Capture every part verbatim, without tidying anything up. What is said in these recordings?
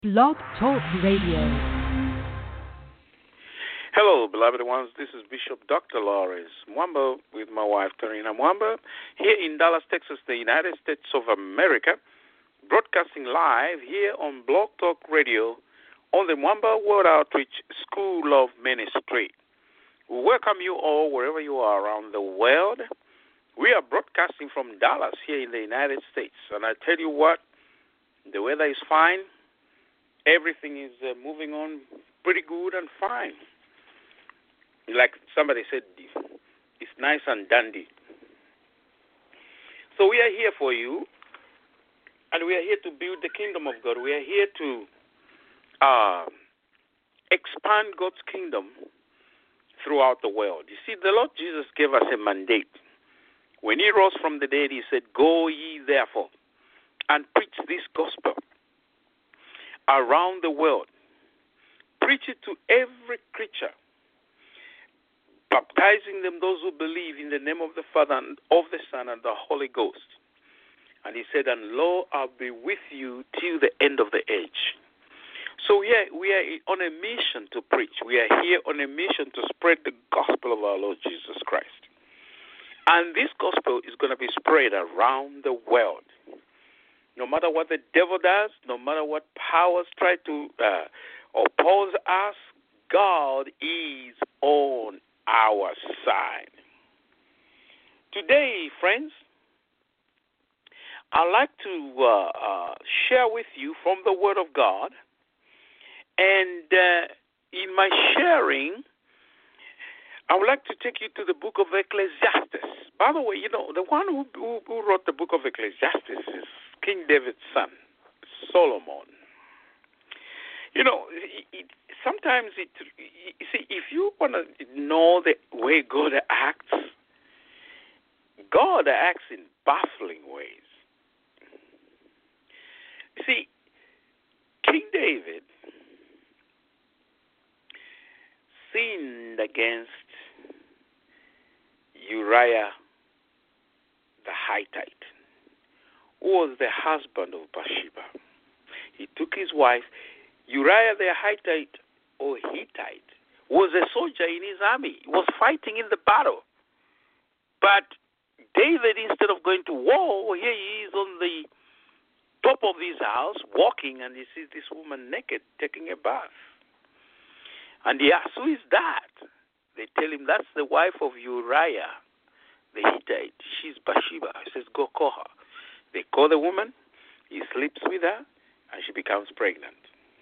Blog Talk Radio. Hello, beloved ones. This is Bishop Doctor Lawrence Mwamba with my wife, Karina Mwamba, here in Dallas, Texas, the United States of America, broadcasting live here on Blog Talk Radio on the Mwamba World Outreach School of Ministry. We welcome you all wherever you are around the world. We are broadcasting from Dallas here in the United States. And I tell you what, the weather is fine. Everything is uh, moving on pretty good and fine. Like somebody said, it's nice and dandy. So we are here for you, and we are here to build the kingdom of God. We are here to uh, expand God's kingdom throughout the world. You see, the Lord Jesus gave us a mandate. When he rose from the dead, he said, "Go ye therefore and preach this gospel around the world. Preach it to every creature, baptizing them, those who believe in the name of the Father, and of the Son, and the Holy Ghost." And he said, "And lo, I'll be with you till the end of the age." So we are, we are on a mission to preach. We are here on a mission to spread the gospel of our Lord Jesus Christ. And this gospel is going to be spread around the world. No matter what the devil does, no matter what powers try to uh, oppose us, God is on our side. Today, friends, I'd like to uh, uh, share with you from the Word of God. And uh, in my sharing, I would like to take you to the book of Ecclesiastes. By the way, you know, the one who, who, who wrote the book of Ecclesiastes is King David's son, Solomon. You know, it, it, sometimes it, you see, if you want to know the way God acts, God acts in baffling ways. You see, King David sinned against Uriah the Hittite, who was the husband of Bathsheba. He took his wife. Uriah the Hittite, or Hittite, was a soldier in his army. He was fighting in the battle. But David, instead of going to war, here he is on the top of his house, walking, and he sees this woman naked, taking a bath. And he asks, "Who is that?" They tell him, "That's the wife of Uriah the Hittite. She's Bathsheba." He says, "Go call her." They call the woman, he sleeps with her, and she becomes pregnant.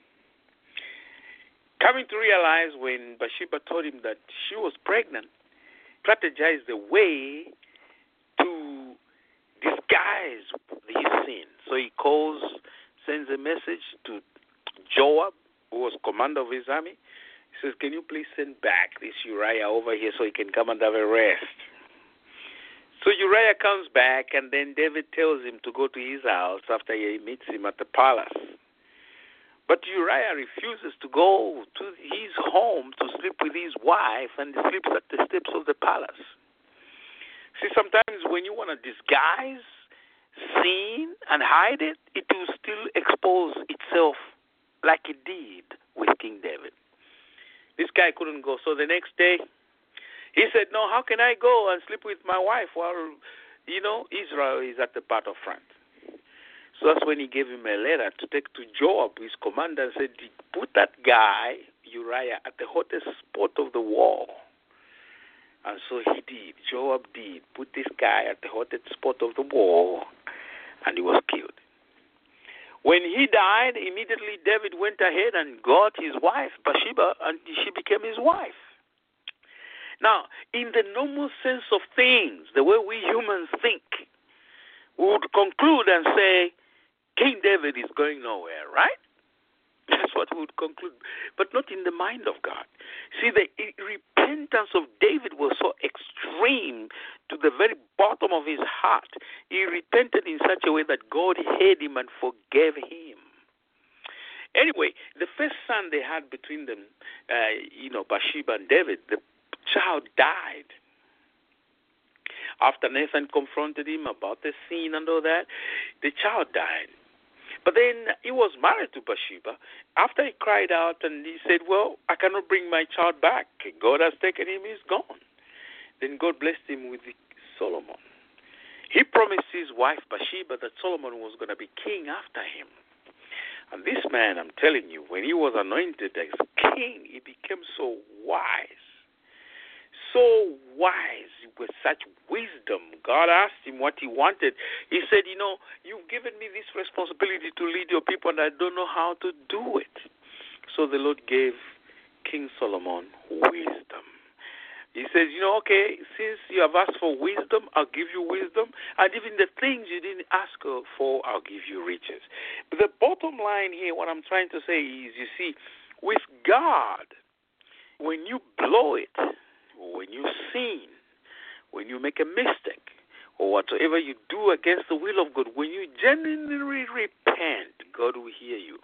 Coming to realize when Bathsheba told him that she was pregnant, strategized the way to disguise his sin. So he calls, sends a message to Joab, who was commander of his army. He says, "Can you please send back this Uriah over here so he can come and have a rest?" So Uriah comes back, and then David tells him to go to his house after he meets him at the palace. But Uriah refuses to go to his home to sleep with his wife, and he sleeps at the steps of the palace. See, sometimes when you want to disguise sin and hide it, it will still expose itself like it did with King David. This guy couldn't go. So the next day, he said, "No, how can I go and sleep with my wife while, you know, Israel is at the battlefront?" So that's when he gave him a letter to take to Joab, his commander, and said, "Put that guy, Uriah, at the hottest spot of the war." And so he did. Joab did. Put this guy at the hottest spot of the war, and he was killed. When he died, immediately David went ahead and got his wife, Bathsheba, and she became his wife. Now, in the normal sense of things, the way we humans think, we would conclude and say, King David is going nowhere, right? That's what we would conclude, but not in the mind of God. See, the repentance of David was so extreme to the very bottom of his heart. He repented in such a way that God heard him and forgave him. Anyway, the first son they had between them, uh, you know, Bathsheba and David, the child died. After Nathan confronted him about the sin and all that, the child died. But then he was married to Bathsheba. After he cried out and he said, well, I cannot bring my child back. God has taken him, he's gone. Then God blessed him with Solomon. He promised his wife Bathsheba that Solomon was going to be king after him. And this man, I'm telling you, when he was anointed as king, he became so wise. So wise, with such wisdom. God asked him what he wanted. He said, you know, you've given me this responsibility to lead your people, and I don't know how to do it. So the Lord gave King Solomon wisdom. He says, you know, okay, since you have asked for wisdom, I'll give you wisdom. And even the things you didn't ask for, I'll give you riches. But the bottom line here, what I'm trying to say is, you see, with God, when you blow it, when you sin, when you make a mistake, or whatever you do against the will of God, when you genuinely repent, God will hear you.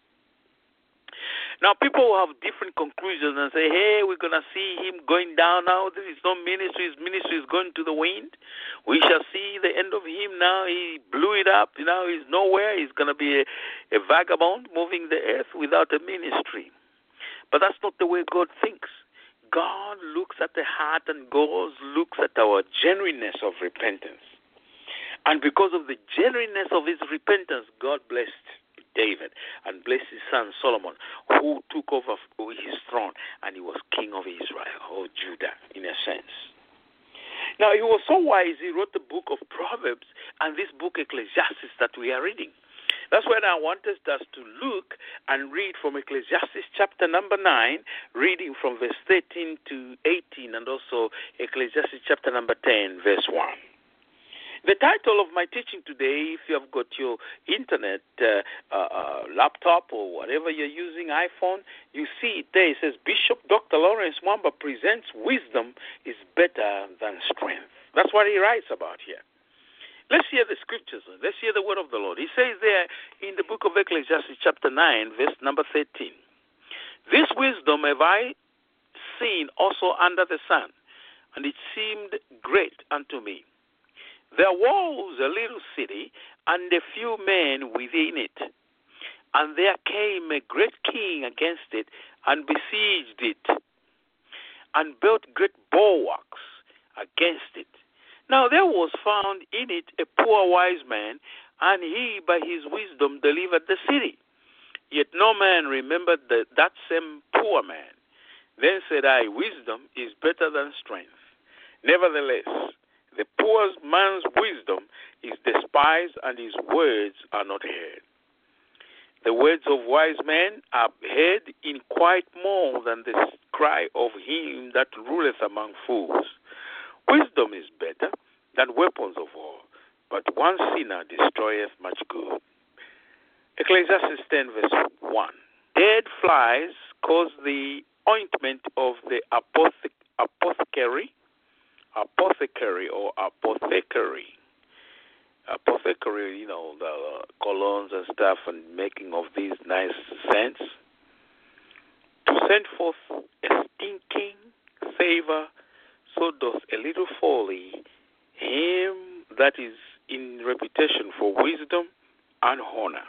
Now, people will have different conclusions and say, hey, we're going to see him going down now. This is no ministry. His ministry is going to the wind. We shall see the end of him now. He blew it up. Now he's nowhere. He's going to be a, a vagabond moving the earth without a ministry. But that's not the way God thinks. God looks at the heart, and God looks at our genuineness of repentance. And because of the genuineness of his repentance, God blessed David and blessed his son Solomon, who took over his throne, and he was king of Israel, or Judah, in a sense. Now, he was so wise, he wrote the book of Proverbs and this book Ecclesiastes that we are reading. That's why I wanted us to look and read from Ecclesiastes chapter number nine, reading from verse thirteen to eighteen, and also Ecclesiastes chapter number ten, verse one. The title of my teaching today, if you have got your internet, uh, uh, uh, laptop, or whatever you're using, iPhone, you see it there. It says, Bishop Doctor Lawrence Mwamba presents wisdom is better than strength. That's what he writes about here. Let's hear the scriptures. Let's hear the word of the Lord. He says there in the book of Ecclesiastes chapter nine, verse number thirteen, this wisdom have I seen also under the sun, and it seemed great unto me. There was a little city, and a few men within it. And there came a great king against it, and besieged it, and built great bulwarks against it. Now there was found in it a poor wise man, and he by his wisdom delivered the city. Yet no man remembered the, that same poor man. Then said I, wisdom is better than strength. Nevertheless, the poor man's wisdom is despised, and his words are not heard. The words of wise men are heard in quite more than the cry of him that ruleth among fools. Wisdom is better than weapons of war, but one sinner destroyeth much good. Ecclesiastes ten, verse one. Dead flies cause the ointment of the apothe- apothecary, apothecary or apothecary. Apothecary, you know, the uh, colognes and stuff, and making of these nice scents, to send forth a stinking savor, so doth a little folly him that is in reputation for wisdom and honor.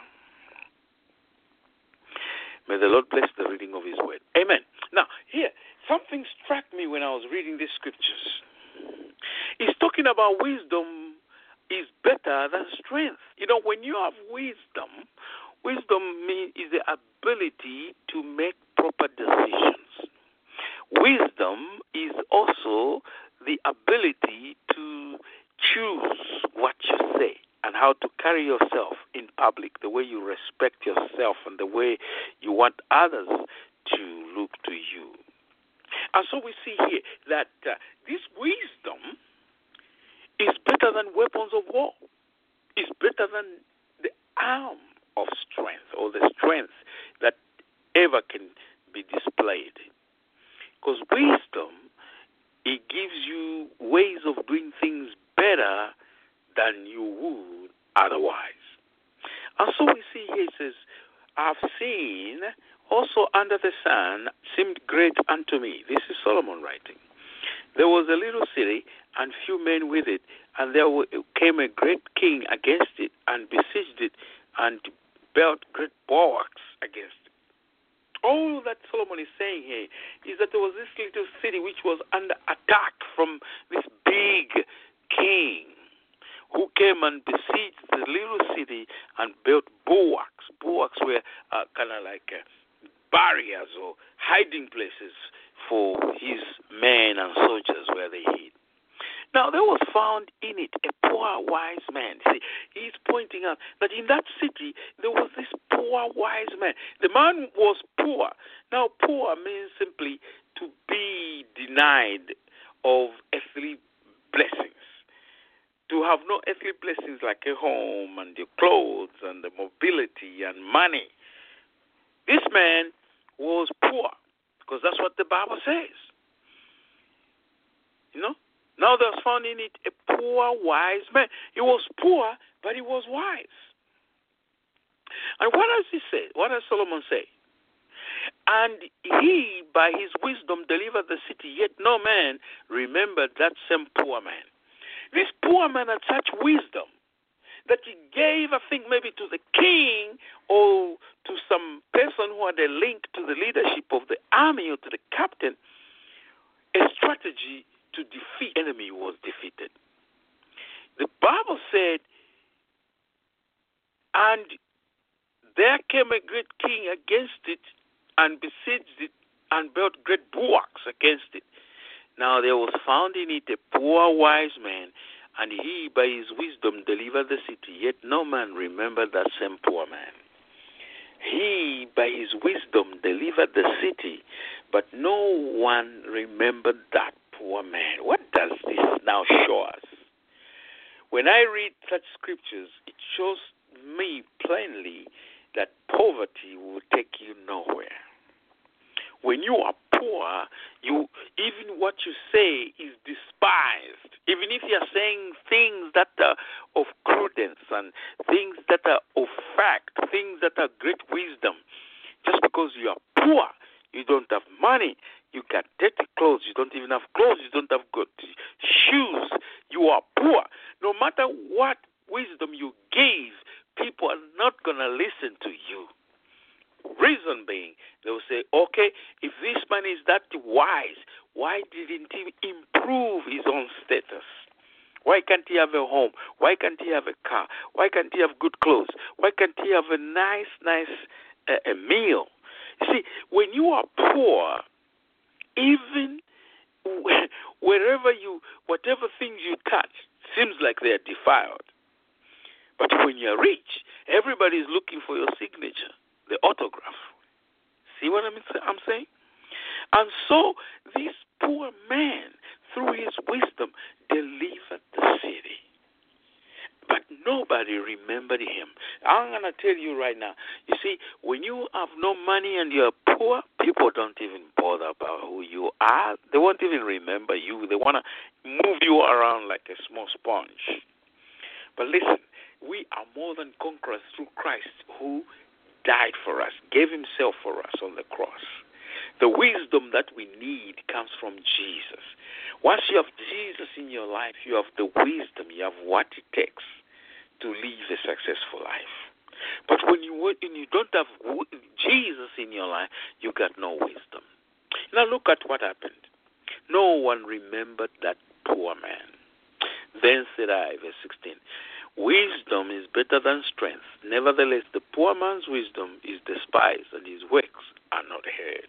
May the Lord bless the reading of his word. Amen. Now, here, something struck me when I was reading these scriptures. He's talking about wisdom is better than strength. You know, when you have wisdom, wisdom means is the ability to make proper decisions. Wisdom is also the ability to choose what you say and how to carry yourself in public, the way you respect yourself and the way you want others to look to you. And so we see here that uh, this wisdom is better than weapons of war. It's better than the arm of strength, or the strength that ever can be displayed. Because wisdom, it gives you ways of doing things better than you would otherwise. And so we see here, it says, I've seen also under the sun seemed great unto me. This is Solomon writing. There was a little city, and few men with it, and there came a great king against it, and besieged it, and built great bulwarks against it. All that Solomon is saying here is that there was this little city which was under attack from this big king who came and besieged the little city and built bulwarks. Bulwarks were uh, kind of like uh, barriers or hiding places for his men and soldiers where they hid. Now, there was found in it a poor, wise man. See, he's pointing out that in that city, there was this poor, wise man. The man was poor. Now, poor means simply to be denied of earthly blessings, to have no earthly blessings like a home and your clothes and the mobility and money. This man was poor because that's what the Bible says. You know? Now there's found in it a poor, wise man. He was poor, but he was wise. And what does he say? What does Solomon say? And he, by his wisdom, delivered the city, yet no man remembered that same poor man. This poor man had such wisdom that he gave, I think, maybe to the king or to some person who had a link to the leadership of the army or to the captain, a strategy to defeat the enemy was defeated. The Bible said, and there came a great king against it and besieged it and built great bulwarks against it. Now there was found in it a poor wise man, and he by his wisdom delivered the city, yet no man remembered that same poor man. He by his wisdom delivered the city, but no one remembered that poor man. What does this now show us? When I read such scriptures, it shows me plainly that poverty will take you nowhere. When you are poor, you even what you say is despised. Even if you are saying things that are of prudence and things that are of fact, things that are great wisdom, just because you are poor, you don't have money, you got dirty clothes, you don't even have clothes, you don't have good shoes, you are poor. No matter what wisdom you give, people are not going to listen to you. Reason being, they will say, okay, if this man is that wise, why didn't he improve his own status? Why can't he have a home? Why can't he have a car? Why can't he have good clothes? Why can't he have a nice, nice uh, a meal? You see, when you are poor, even wherever you, whatever things you touch, seems like they are defiled. But when you're rich, everybody is looking for your signature, the autograph. See what I'm saying? And so this poor man, through his wisdom, delivered the city. But nobody remembered him. I'm going to tell you right now, you see, when you have no money and you're poor, people don't even bother about who you are. They won't even remember you. They want to move you around like a small sponge. But listen, we are more than conquerors through Christ, who died for us, gave himself for us on the cross. The wisdom that we need comes from Jesus. Once you have Jesus in your life, you have the wisdom, you have what it takes to live a successful life. But when you when you don't have Jesus in your life, you got no wisdom. Now look at what happened. No one remembered that poor man. Then said I, verse sixteen, wisdom is better than strength. Nevertheless, the poor man's wisdom is despised, and his works are not heard.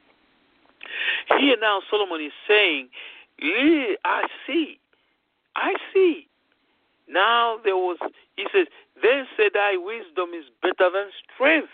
Here now Solomon is saying, yeah, I see. I see. Now there was, he says, then said I, wisdom is better than strength.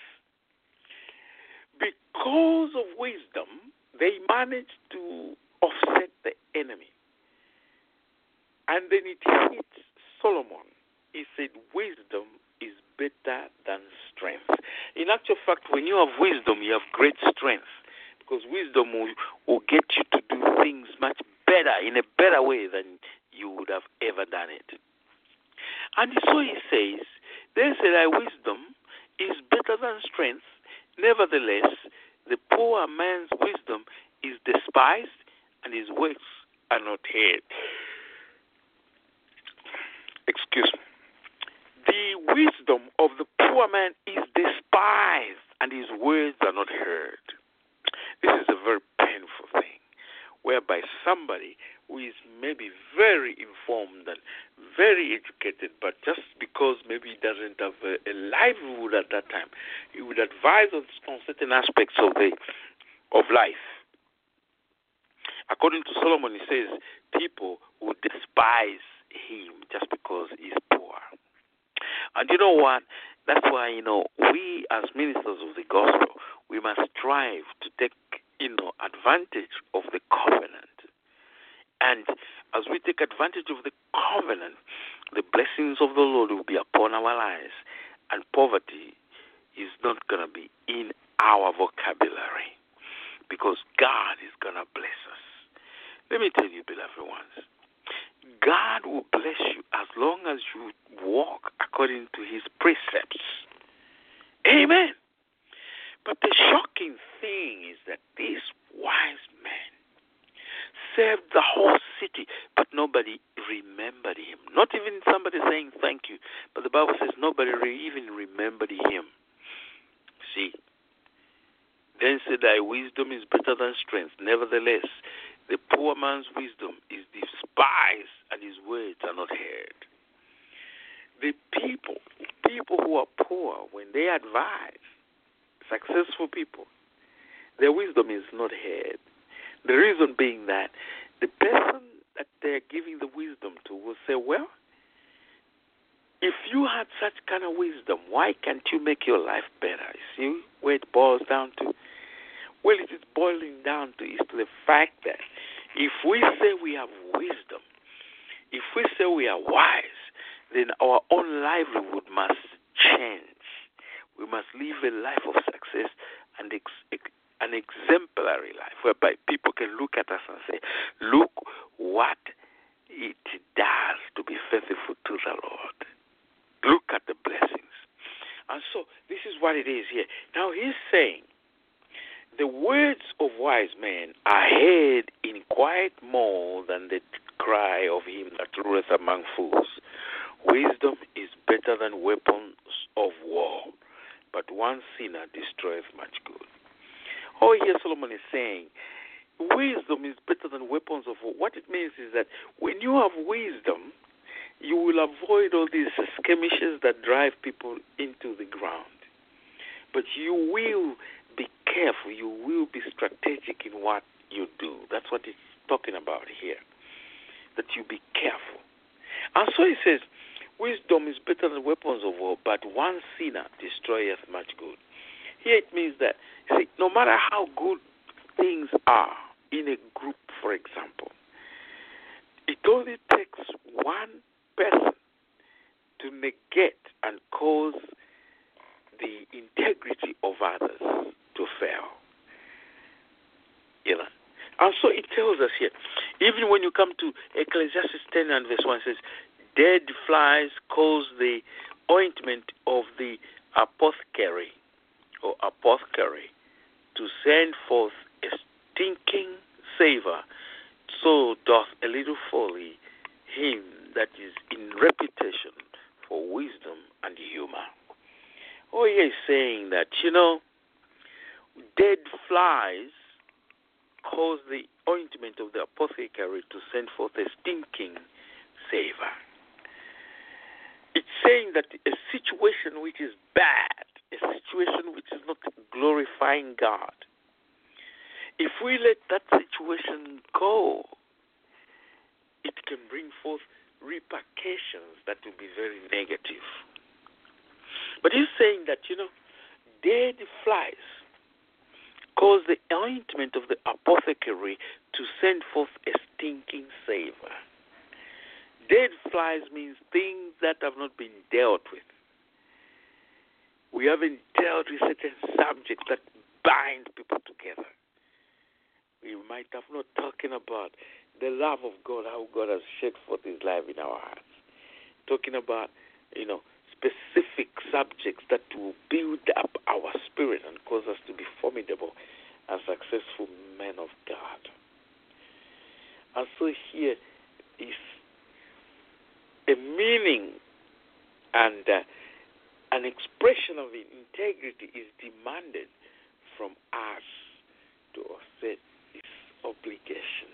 Because of wisdom, they managed to offset the enemy. And then it hit Solomon. He said, wisdom is better than strength. In actual fact, when you have wisdom, you have great strength. Because wisdom will, will get you to do things much better, in a better way than you would have ever done it. And so he says, then said I, wisdom is better than strength. Nevertheless, the poor man's wisdom is despised, and his works are not heard. Excuse me. The wisdom of the poor man is despised, and his words are not heard. This is a very painful thing, whereby somebody who is maybe very informed and very educated, but just because maybe he doesn't have a, a livelihood at that time, he would advise on, on certain aspects of the of life. According to Solomon, he says people would despise him just because he's poor. And you know what? That's why, you know, we as ministers of the gospel, we must strive to take, you know, advantage of the covenant. And as we take advantage of the covenant, the blessings of the Lord will be upon our lives, and poverty is not going to be in our vocabulary, because God is going to bless us. Let me tell you, beloved ones, God will bless you as long as you walk according to his precepts. Amen. But the shocking thing is that this wise man served the whole city, but nobody remembered him. Not even somebody saying thank you, but the Bible says nobody re- even remembered him. See? Then said, thy wisdom is better than strength. Nevertheless, the poor man's wisdom is despised, and his words are not heard. The people, people who are poor, when they advise successful people, their wisdom is not heard. The reason being that the person that they're giving the wisdom to will say, well, if you had such kind of wisdom, why can't you make your life better? You see where it boils down to? Well, it is boiling down to is to the fact that if we say we have wisdom, if we say we are wise, then our own livelihood must change. We must live a life of success and ex- an exemplary life, whereby people can look at us and say, look what it does to be faithful to the Lord. Look at the blessings. And so this is what it is here. Now he's saying, the words of wise men are heard in quiet more than the cry of him that ruleth among fools. Wisdom is better than weapons of war, but one sinner destroyeth much good. Oh, here Solomon is saying, wisdom is better than weapons of war. What it means is that when you have wisdom, you will avoid all these skirmishes that drive people into the ground. But you will be careful. You will be strategic in what you do. That's what it's talking about here, that you be careful. And so he says, wisdom is better than weapons of war, but one sinner destroyeth much good. Here it means that, see, no matter how good things are in a group, for example, it only takes one person to negate and cause the integrity of others to fail. You know? And so it tells us here, even when you come to Ecclesiastes ten and verse one, it says, dead flies cause the ointment of the apothecary or apothecary to send forth a stinking savor, so doth a little folly him that is in reputation for wisdom and humor. Oh, he is saying that, you know, dead flies cause the ointment of the apothecary to send forth a stinking savor. It's saying that a situation which is bad, a situation which is not glorifying God, if we let that situation go, it can bring forth repercussions that will be very negative. But he's saying that, you know, dead flies cause the ointment of the apothecary to send forth a stinking savor. Dead flies means things that have not been dealt with. We haven't dealt with certain subjects that bind people together. We might have not talking about the love of God, how God has shed forth his life in our hearts. Talking about, you know, specific subjects that will build up our spirit and cause us to be formidable and successful men of God. And so here is a meaning And uh, an expression of integrity is demanded from us to offset this obligation.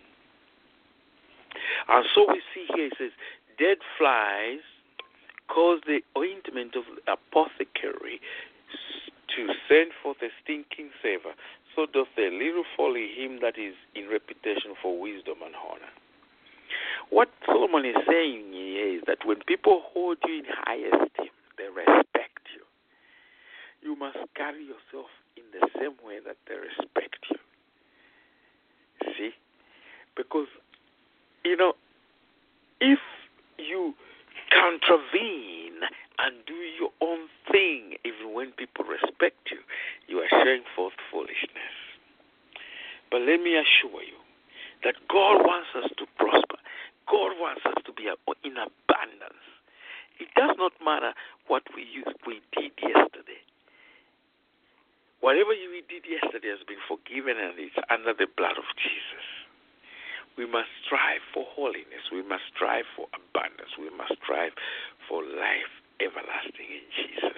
And so we see here, it says, dead flies cause the ointment of the apothecary to send forth a stinking savor. So doth the little folly him that is in reputation for wisdom and honor. What Solomon is saying here is that when people hold you in high esteem, they respect you. You must carry yourself in the same way that they respect you. See? Because, you know, if you contravene and do your own thing, even when people respect you, you are showing forth foolishness. But let me assure you that God wants us to prosper. God wants us to be in abundance. It does not matter what we used, we did yesterday. Whatever we did yesterday has been forgiven and it's under the blood of Jesus. We must strive for holiness. We must strive for abundance. We must strive for life everlasting in Jesus.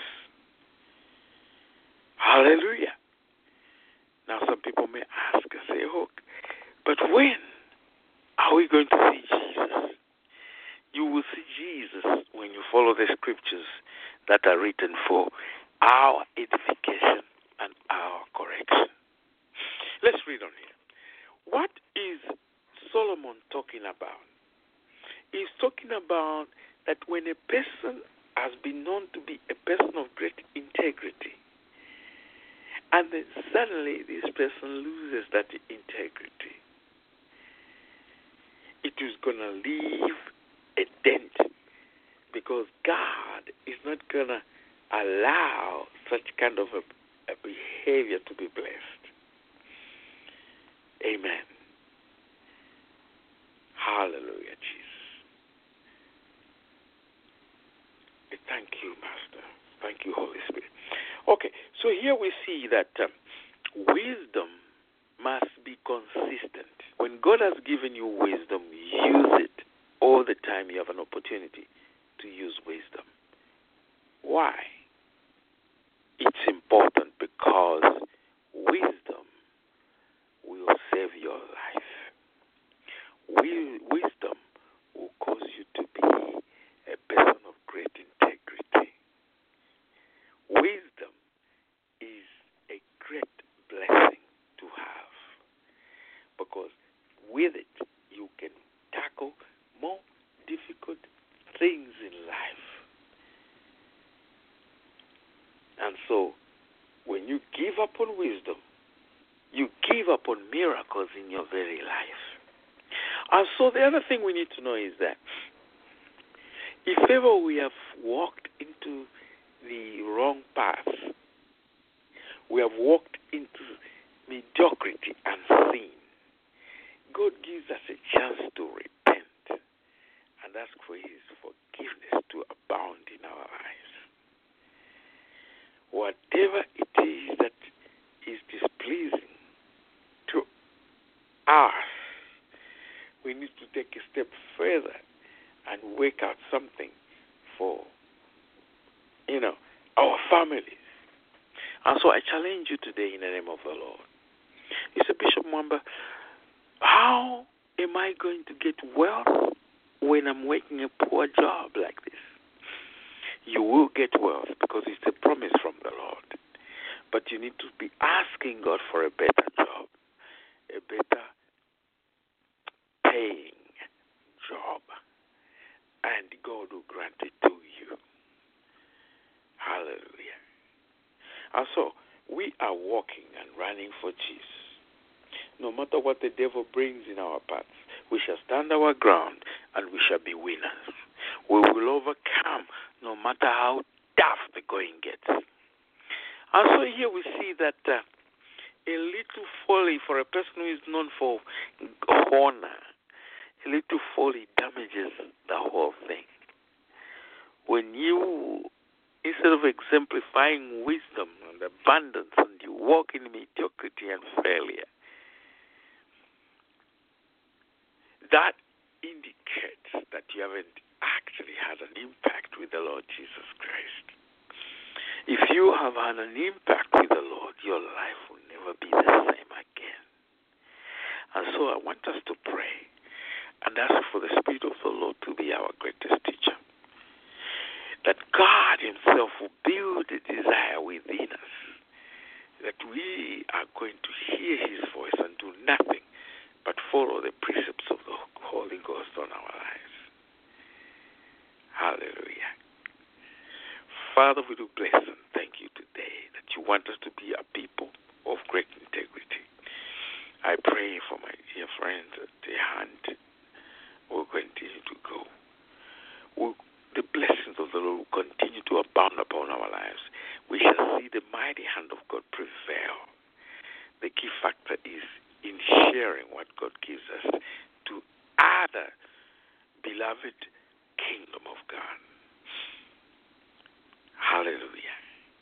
Hallelujah. Now some people may ask and say, oh, but when are we going to see Jesus? You will see Jesus when you follow the scriptures that are written for our edification and our correction. Let's read on here. What is Solomon talking about? He's talking about that when a person has been known to be a person of great integrity, and then suddenly this person loses that integrity, it is going to leave a dent, because God is not going to allow such kind of a, a behavior to be blessed. Amen. Hallelujah, Jesus. Thank you, Master. Thank you, Holy Spirit. Okay, so here we see that um, wisdom must be consistent. When God has given you wisdom, use it all the time you have an opportunity to use wisdom. Why? It's important because wisdom will save your life. Wisdom will cause you to be a person of great integrity. Wisdom is a great blessing to have, because with it you can tackle more difficult things in life. And so when you give up on wisdom, you give up on miracles in your very life. And so the other thing we need to know is that if ever we have walked into the wrong path, we have walked into mediocrity and sin, God gives us a chance to repent and ask for His forgiveness to abound in our lives. Whatever it is that is displeasing to us, we need to take a step further and work out something for, you know, our families. And so I challenge you today in the name of the Lord. You say, Bishop Mwamba, how am I going to get wealth when I'm working a poor job like this? You will get wealth because it's a promise from the Lord. But you need to be asking God for a better job, a better paying job, and God will grant it to you. Hallelujah. And so we are walking and running for Jesus. No matter what the devil brings in our paths, we shall stand our ground and we shall be winners. We will overcome no matter how tough the going gets. And so here we see that uh, a little folly for a person who is known for honor, a little folly damages the whole thing. When you, instead of exemplifying wisdom and abundance, and you walk in mediocrity and failure, that indicates that you haven't acted actually had an impact with the Lord Jesus Christ. If you have had an impact with the Lord, your life will never be the same again. And so I want us to pray and ask for the Spirit of the Lord to be our greatest teacher. That God himself will build a desire within us, that we are going to hear his voice and do nothing but follow the precepts of the Holy Ghost on our lives. Hallelujah. Father, we do bless and thank you today that you want us to be a people of great integrity. I pray for my dear friends that their hand will continue to go. Will, the blessings of the Lord will continue to abound upon our lives. We shall see the mighty hand of God prevail. The key factor is in sharing what God gives us to other beloved kingdom of God. Hallelujah.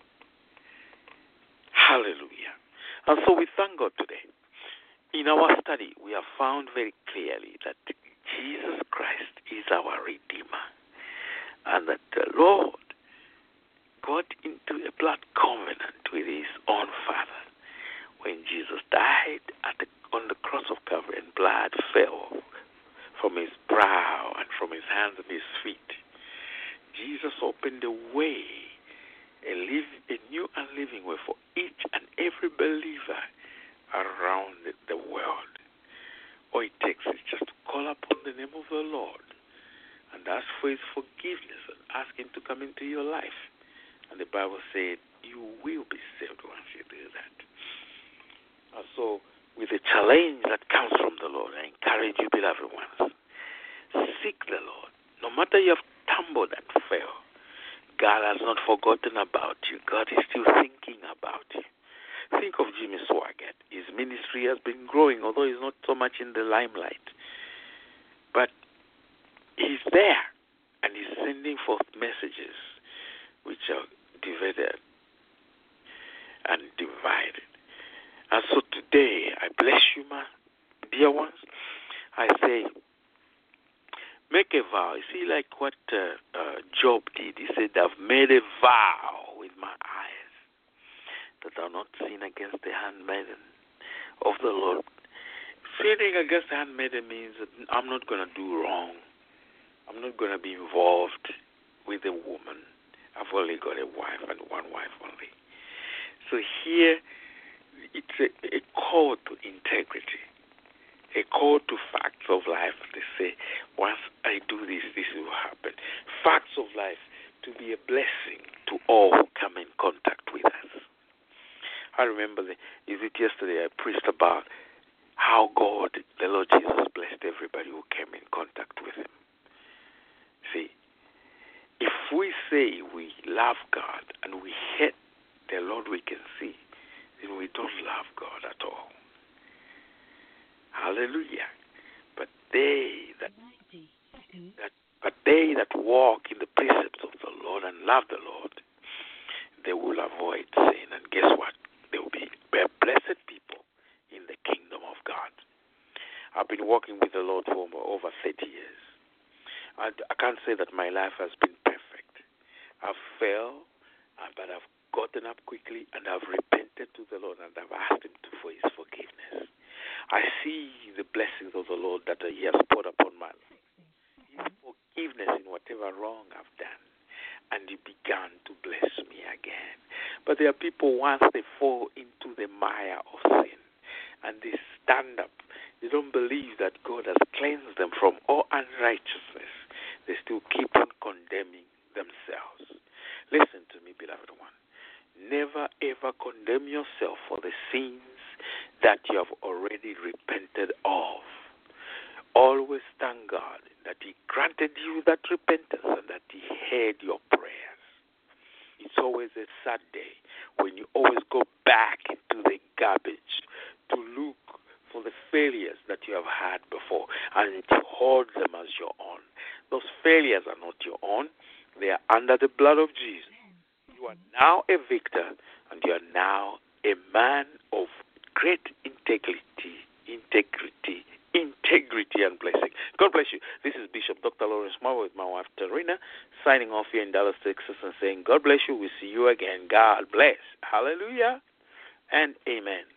Hallelujah. And so we thank God today. In our study, we have found very clearly that Jesus Christ is our Redeemer, and that the Lord got into a blood covenant with his own Father when Jesus died at the, on the cross of Calvary, and blood fell from his brow and from his hands and his feet. Jesus opened a way, a, live, a new and living way for each and every believer around the world. All it takes is just to call upon the name of the Lord and ask for his forgiveness and ask him to come into your life. And the Bible said, you will be saved once you do that. And so, with the challenge that comes from the Lord, I encourage you, beloved ones, seek the Lord. No matter you have stumbled and failed, God has not forgotten about you. God is still thinking about you. Think of Jimmy Swaggart. His ministry has been growing, although he's not so much in the limelight. But he's there, and he's sending forth messages which are divided and divided. And so today, I bless you, my dear ones. I say, make a vow. You see, like what uh, uh, Job did. He said, I've made a vow with my eyes that I'll not sin against the handmaiden of the Lord. Sinning against the handmaiden means that I'm not going to do wrong. I'm not going to be involved with a woman. I've only got a wife and one wife only. So here, it's a, a call to integrity, a call to facts of life. They say, once I do this, this will happen. Facts of life to be a blessing to all who come in contact with us. I remember, the, is it yesterday I preached about how God, the Lord Jesus, blessed everybody who came in contact with him. See, if we say we love God and we hate the Lord we can see, then we don't love God at all. Hallelujah. But they that, that but they that walk in the precepts of the Lord and love the Lord, they will avoid sin. And guess what? They will be blessed people in the kingdom of God. I've been walking with the Lord for over thirty years. I, I can't say that my life has been perfect. I've failed, but I've gotten up quickly, and I've repented to the Lord, and I've asked him to, for his forgiveness. I see the blessings of the Lord that he has poured upon my life. His forgiveness in whatever wrong I've done, and he began to bless me again. But there are people, once they fall into the mire of sin, and they stand up, they don't believe that God has cleansed them from all unrighteousness. They still keep on condemning themselves. Listen to me, beloved one. Never ever condemn yourself for the sins that you have already repented of. Always thank God that he granted you that repentance and that he heard your prayers. It's always a sad day when you always go back into the garbage to look for the failures that you have had before and to hold them as your own. Those failures are not your own. They are under the blood of Jesus. You are now a victor, and you are now a man of great integrity, integrity, integrity and blessing. God bless you. This is Bishop Doctor Lawrence Marwa with my wife, Tarina. signing off here in Dallas, Texas, and saying, God bless you. We'll see you again. God bless. Hallelujah and amen.